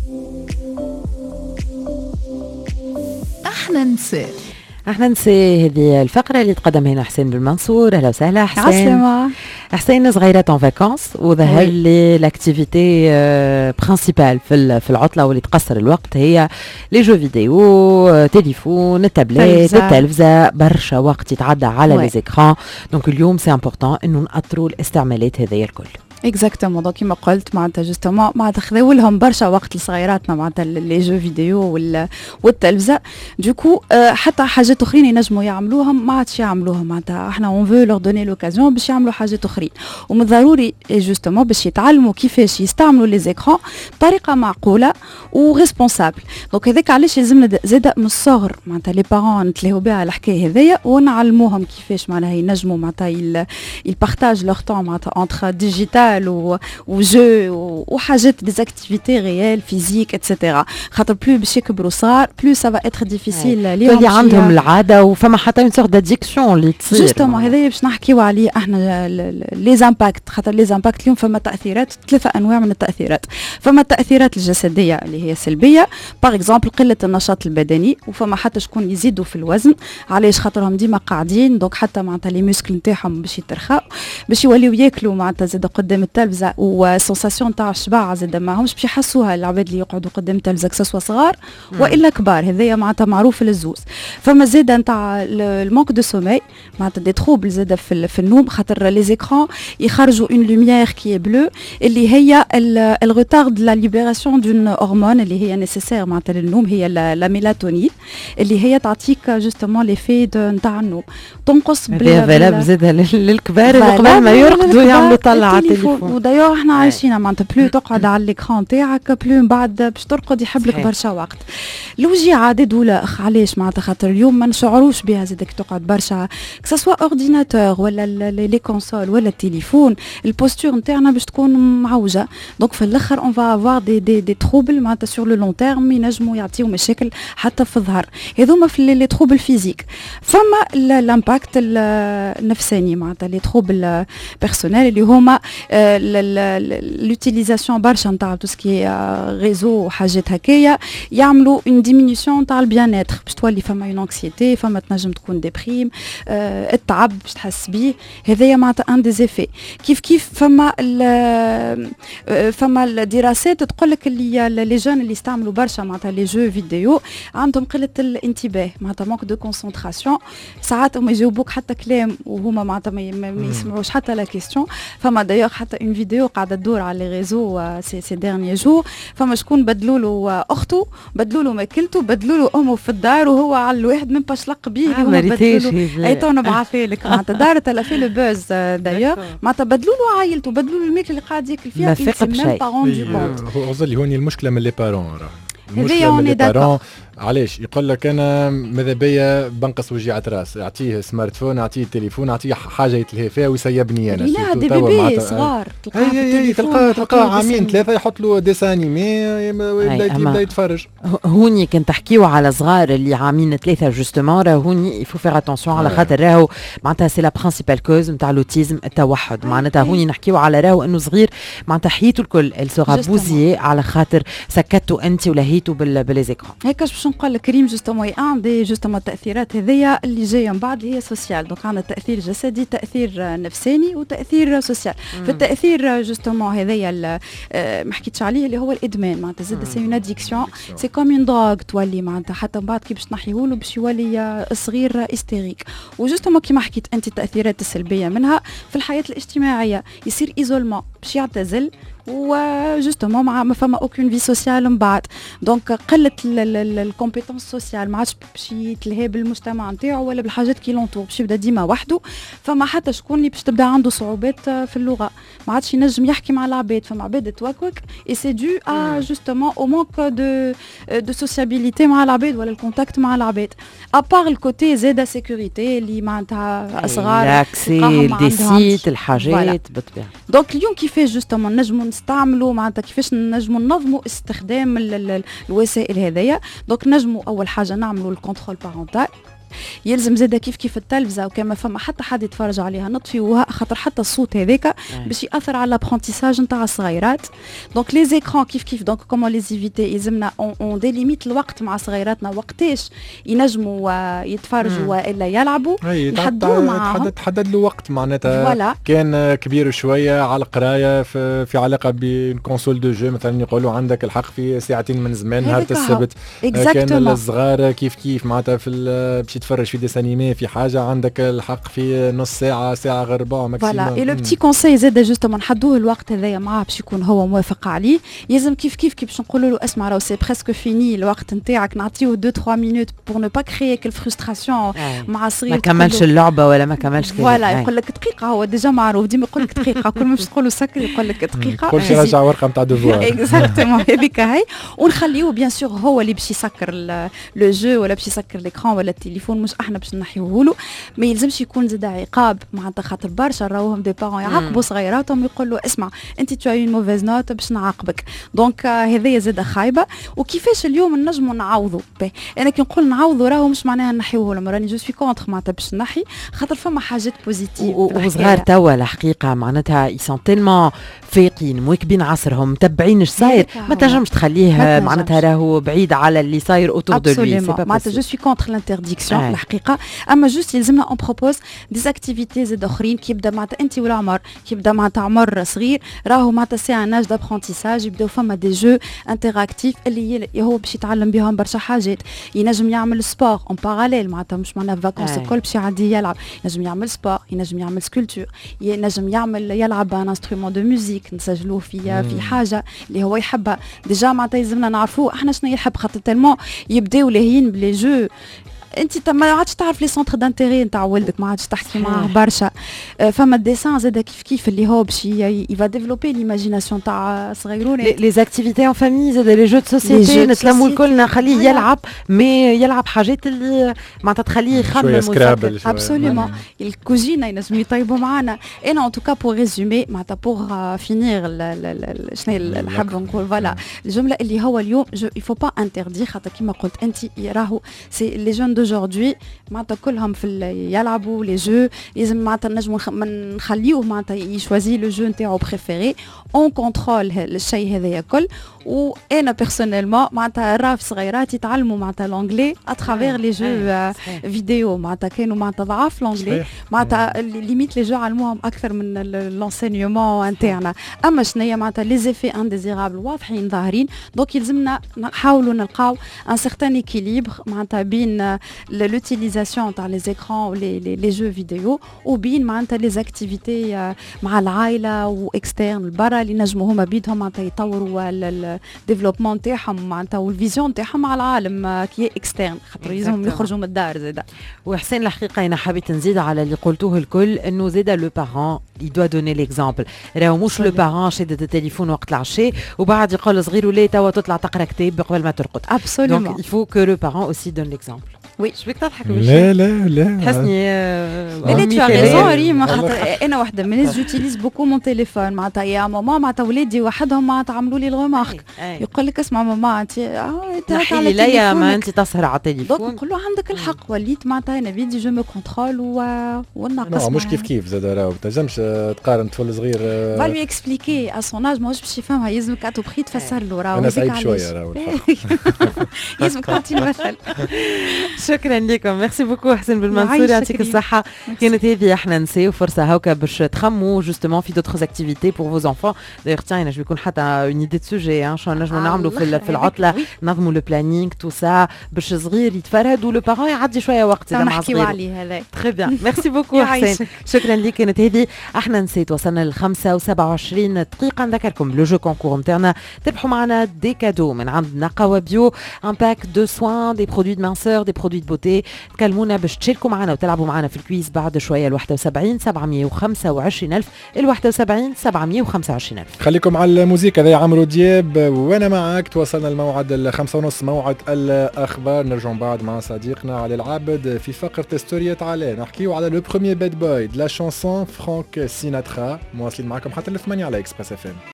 احنا نسي هذه الفقرة اللي تقدم هنا حسين بالمنصور. اهلا وسهلا حسين. عسلامة. حسين صغيرة اون فاكونس وظهر لي لاكتيفيتي برينسيبال في العطلة واللي تقصر الوقت هي لي جو فيديو، تليفون، التابلت، التلفزة، برشا وقت يتعدى على لي زيكران. دونك اليوم سي امبورطون انه نأطروا الاستعمالات هذه الكل. اكزاكتومون. دونك كيما قلت معناتها جوستومون معناتها خذاو لهم برشا وقت لصغيراتنا معناتها لي جو فيديو والتلفزه. دوكو حتى حاجات اخرين ينجموا يعملوهم ما عادش يعملوهم. معناتها احنا اون فو لور دوني لوكازيون باش يعملوا حاجات اخرين، ومن ضروري جوستومون باش يتعلموا كيفاش يستعملوا لي زيكران بطريقه معقوله وريسبونسابل. دونك هذاك علاش لازمنا زاده من الصغر معناتها لي بارون نتلاهوا بها الحكايه هذيا ونعلموهم كيفاش معناها ينجموا معناتها يبارطاج لور طون معناتها انتر ديجيتال وجو وحاجات دي اكتيفيتي ريال فيزيك اتسيتيرا. خاطر بلو باش يكبروا صغار بلو سافا اتر ديفيسيل ليهم اللي عندهم العاده وفما حتى اون سورت داديكسيون اللي تصير. جوستومون هذايا باش نحكيو عليه احنا لي زامباكت. خاطر لي زامباكت اليوم فما تاثيرات، ثلاثه انواع من التاثيرات. فما التاثيرات الجسديه اللي هي سلبيه، باغ اكزومبل قله النشاط البدني، وفما حتى شكون يزيدوا في الوزن. علاش؟ خاطرهم ديما قاعدين، دونك حتى معناتها لي موسكل نتاعهم باش يترخاو، باش يوليو ياكلوا معناتها زاد قدام التلفزه وسونساسيون تاع الشبع زاد معهمش باش يحسوها العباد اللي يقعدوا قدام التلفزه كسوا صغار والا كبار. هذايا معناتها معروف للزوز. فما زاد نتاع المونك دو سومي معناتها دي تروبل زاد في النوم، خاطر لي زيكران يخرجوا اون لوميير كي بلو اللي هي الروتارد لا ليبراسيون دون هرمون اللي هي نيسيسير معناتها للنوم، هي لا ميلاتونين اللي هي تعطيك جوستومون لي في نتاع النوم. تنقص بلا زاد للكبار اللي قبل ما يرقدوا يعملوا طلعه تليفون. ودايوغ احنا عايشين معناتها بلو تقعد على الاكران تاعك بلو من بعد باش ترقد يحب لك برشا وقت. الوجيعه عدد ولا علاش معناتها خاطر اليوم ما نشعروش بها زادك تقعد برشا كسوا اورديناتور ولا لي كونسول ولا التليفون، البوستور نتاعنا باش تكون معوجه. دونك في الاخر اون فا افوار دي تروبل معناتها سور لو لون تيرم ينجموا يعطيو مشاكل حتى في الظهر. هذوما في لي تروبل فيزيك. فما الامباكت النفساني معناتها لي تروبل بيرسونيل اللي هما l'utilisation برشا نتاع تو سكي ريزو وحاجات هكايا يعملوا اون ديمينيسيون تاع البيان اتر، باش تولي فما اون انكسيتي، فما تنجم تكون ديبريم، التعب باش تحس بيه. هذايا معناتها ان دي زيفي. كيف فما الدراسات تقول لك اللي لي جون اللي يستعملوا برشا معناتها لي جو فيديو عندهم قله الانتباه معناتها مونك دو كونسونطراسيون. ساعات هما يجاوبوك حتى كلام وهما معناتها ما يسمعوش حتى لا كيستيون. فما دايوغ حتى اون فيديو قاعده تدور على لي ريزو سي ديرني جور، فما شكون بدلوا له اخته، بدلوا له ماكلته، بدلوا له امه في الدار وهو على الواحد من باش لق بيه هما بدلوا له. اي تو نبعثلك معناتها دارت على في لو بوز دايوغ معناتها بدلوا له عائلته، بدلوا له الماكله اللي قاعد ياكل فيها. ما فيق بشيء. هو قصدي هوني المشكله من لي بارون. المشكله من لي بارون علاش يقول لك انا ماذا بيا بنقص وجيعه راس، اعطيه سمارت فون، اعطيه تليفون، اعطيه حاجه يتلهي فيها ويسيبني انا. لا دي بيبي صغار تلقاه عامين ثلاثه يحط له ديسانيمي يبدا يتفرج. هوني كنت تحكيو على صغار اللي عامين ثلاثه جوستومون هوني يفو فير اتونسيون على خاطر راهو معناتها سي لا برينسيبال كوز نتاع لوتيزم التوحد. معناتها هوني نحكيو على راهو انه صغير معناتها حياته الكل السوغا بوزي على خاطر سكتوا انت ولهيتوا بالليزيكرون. هيك باش نقول لك كريم جوستومون عندي جوستومون التاثيرات هذيا اللي جايه من بعد هي سوسيال. دونك عندنا تاثير جسدي، تاثير نفساني، وتاثير سوسيال. في التاثير جوستومون هذايا ما حكيتش عليه اللي هو الادمان معناتها زاد سي اون اديكسيون، سي كوم اون دروغ تولي معناتها حتى من بعد كي باش تنحيهولو باش يولي صغير استيريك. وجوستومون كيما حكيت انت التاثيرات السلبيه منها في الحياه الاجتماعيه يصير ايزولمون باش يعتزل وجوستومون ما فما اوكين في سوسيال من بعد. دونك قله الكومبيتونس سوسيال ما عادش باش يتلهى بالمجتمع نتاعو ولا بالحاجات كي لونطور، باش يبدا ديما وحده. فما حتى شكون اللي باش تبدا عنده صعوبات في اللغه، ما عادش ينجم يحكي مع العباد. فما عباد توكوك اي سي دو ا جوستومون او مونك دو سوسيابيليتي مع العباد ولا الكونتاكت مع العباد. ابار الكوتي زاده سيكوريتي اللي معناتها صغار لاكسي دي سيت الحاجات بالطبيعه. دونك اليوم كيفاش جوستومون نجموا نستعملوا معناتها كيفاش نجموا ننظموا استخدام الوسائل هذيا. دونك نجموا اول حاجه نعملوا الكونترول بارونتال يلزم زاده كيف التلفزه وكما فما حتى حد يتفرج عليها نطفيوها خاطر حتى الصوت هذاك باش ياثر على الابرونتيساج نتاع الصغيرات. دونك لي زيكران كيف دونك كومون لي زيفيتي يلزمنا اون ديليميت الوقت مع صغيراتنا وقتاش ينجموا يتفرجوا والا يلعبوا نحددوا معاهم. تحدد له وقت معناتها كان كبير شويه على القرايه في علاقه بكونسول دو جو مثلا يقولوا عندك الحق في ساعتين من زمان نهار السبت. كان الصغار كيف معناتها باش يتفرج في ديسانيمي في حاجه عندك الحق في نص ساعه غير ربع ماكسيموم. فوالا اي لو بتي كونساي زاد جوستومون نحدوه الوقت هذايا معاه باش يكون هو موافق عليه. يلزم كيف باش نقولوا له اسمع راهو سي بريسك فيني الوقت نتاعك نعطيوه 2-3 مينوت بور نو با كريي كل فرستراسيون مع صغير ما كملش اللعبه ولا ما كملش كذا. فوالا يقول لك دقيقه هو ديجا معروف ديما يقول لك دقيقه كل ما باش تقول له سكر يقول لك دقيقه كل شيء رجع ورقه نتاع دوفوار. اكزاكتومون هذيك هي ونخليوه بيان سور هو اللي باش يسكر لو جو ولا باش يسكر ليكران ولا التليفون مش احنا باش نحيوه له. ما يلزمش يكون زاد عقاب معناتها خاطر برشا راهم دي بارون يعاقبوا صغيراتهم يقولوا اسمع انت تو اي موفيز نوت باش نعاقبك. دونك هذايا زاد خايبه. وكيفاش اليوم نجموا نعوضوا انا كي نقول نعوضوا راهو مش معناها نحيوه لهم راني جو سوي كونتر معناتها باش نحي خاطر فما حاجات بوزيتيف وصغار توا الحقيقه معناتها يسون تيلمون فايقين مواكبين عصرهم متبعين اش صاير ما تنجمش تخليه معناتها راهو بعيد على اللي صاير اوتور دو لوي. معناتها جو سوي كونتر لانترديكسيون الحقيقه. اما جوست يلزمنا اون بروبوز دي اكتيفيتي زاد اخرين كي يبدا معناتها انت والعمر كي يبدا معناتها عمر صغير راهو معناتها سي ان اج دابرونتيساج يبداو فما دي جو انتراكتيف اللي هو باش يتعلم بهم برشا حاجات. ينجم يعمل سبور اون باراليل معناتها مش معناتها فاكونس الكل باش يعدي يلعب. ينجم يعمل سبور ينجم يعمل سكولتور ينجم يلعب ان انسترومون دو ميوزيك نسجلوه في حاجه اللي هو يحبها. ديجا معناتها يلزمنا نعرفوه احنا شنو يحب خاطر تالمون يبداو لاهيين بلي جو انت ما عادش تعرف لي سونتر دانتيري نتاع ولدك ما عادش تحكي معاه برشا. فما الديسان زاد كيف اللي هو باش يفا ديفلوبي ليماجيناسيون تاع صغيرون. لي زاكتيفيتي ان فامي زاد لي جو دو سوسيتي نتلموا الكل نخليه يلعب مي يلعب حاجات اللي معناتها تخليه يخمم ابسوليومون. الكوزينه ينجم يطيبوا معنا. انا ان توكا بور ريزومي معناتها بور فينير شنو نحب نقول فوالا الجمله اللي هو اليوم يفو با انتردي خاطر كيما قلت انت راهو سي لي جون aujourd'hui معناتها كلهم في يلعبوا لي جو. لازم معناتها نجموا نخليوه معناتها يشوازي لو جو نتاعو بريفيري اون كونترول الشيء هذايا كل. وانا بيرسونيلمون معناتها راه في صغيرات يتعلموا معناتها لونجلي اترافير لي جو فيديو معناتها كانوا معناتها ضعاف لونجلي معناتها ليميت لي جو علموهم اكثر من لونسينيومون انترنا. اما شنيا معناتها لي زيفي انديزيرابل واضحين ظاهرين. دونك يلزمنا نحاولوا نلقاو ان سيغتان اكيليبر معناتها بين l'utilisation تاع لي زيكران ولي لي جو فيديو وبين معناتها لي زاكتيفيتي مع العائله واكسترن برا اللي نجموا هما بيدهم معناتها يطوروا الديفلوبمون تاعهم معناتها والفيزيون تاعهم مع العالم كي اكسترن خاطر لازم يخرجوا من الدار زاد. وحسين الحقيقه انا حبيت نزيد على اللي قلتوه الكل انه زاد لو بارون يدوا دوني ليكزامبل. راهو مش لو بارون شدت التليفون وقت العشاء وبعد يقول صغير ولا توا تطلع تقرا كتاب قبل ما ترقد. ابسوليومون دونك il faut que le parent aussi donne l'exemple. وي شبيك تضحك لا حسني لا تو ريزون ريم خاطر انا وحده من الناس جوتيليز بوكو مون تيليفون معناتها يا ماما معناتها ولادي وحدهم معناتها عملوا لي الغمارك يقول لك اسمع ماما انت على ليا ما انت تسهر على التليفون. دونك نقول له عندك الحق وليت معناتها انا بيدي جو مو كونترول ونقص مش كيف زاد راهو ما تنجمش تقارن طفل صغير فالو اكسبليكي ا سون اج ماهوش باش يفهمها يلزمك اتو بري تفسر له راهو انا صعيب شويه راهو يلزمك تعطي مثل. شكرا لكم ميرسي بوكو حسين بالمنصور يعطيك الصحة. كانت هذه احنا نساو فرصة هاكا باش تخموا جوستومون في دوترز اكتيفيتي بور فوز انفون. دايوغ تاعنا جو يكون حتى اون ايدي دو سوجي شنو نجموا نعملوا في العطلة نظموا لو بلانينغ تو سا باش صغير يتفرهد ولو بارون يعدي شوية وقت مع صغير. هذا تري بيان ميرسي بوكو حسين شكرا لك. كانت هذه احنا نسيت وصلنا ل 25 دقيقة. نذكركم لو جو كونكور نتاعنا تربحوا معنا دي كادو من عند نقاوة بيو ان باك دو سوان دي برودوي دو مانسور دي برودوي دو بوتي. تكلمونا باش تشاركوا معنا وتلعبوا معنا في الكويز بعد شويه ال 71 725 ألف ال 71 725 ألف. خليكم على الموسيقى هذا عمرو دياب وانا معك. توصلنا الموعد 5:30 موعد الاخبار. نرجعوا بعد مع صديقنا علي العابد في فقره ستورية علي نحكيو على لو بروميير باد بوي دو لا شانسون فرانك سيناترا. مواصلين معكم حتى ل 8 على اكسبريس اف ام.